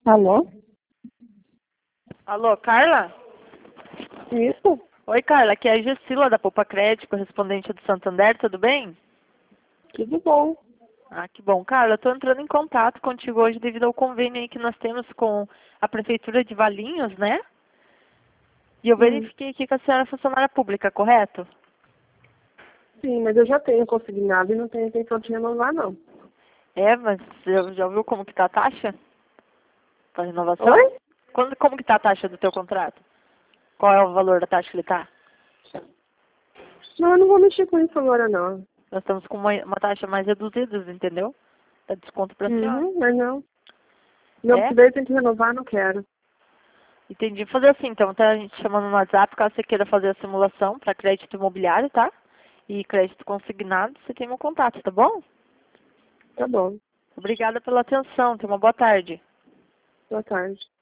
Alô? Alô, Carla? Isso? Oi, Carla, aqui é a Gessila da Poupa Crédito, correspondente do Santander, tudo bem? Tudo bom. Ah, que bom. Carla, eu estou entrando em contato contigo hoje devido ao convênio aí que nós temos com a Prefeitura de Valinhos, né? E eu Sim. verifiquei aqui que a senhora é funcionária pública, correto? Sim, mas eu já tenho consignado e não tenho intenção de renovar, não. É, mas você já ouviu como que está a taxa para renovação? Oi? Como que está a taxa do teu contrato? Qual é o valor da taxa que ele está? Não, eu não vou mexer com isso agora, não. Nós estamos com uma taxa mais reduzida, entendeu? Dá desconto para a senhora. Mas não. Não, É? se daí tem que renovar, não quero. Entendi. Fazer assim, então, tá a gente chamando no WhatsApp, caso você queira fazer a simulação para crédito imobiliário, tá? E crédito consignado, você tem meu contato, tá bom? Tá bom. Obrigada pela atenção, tenha uma boa tarde. Boa tarde.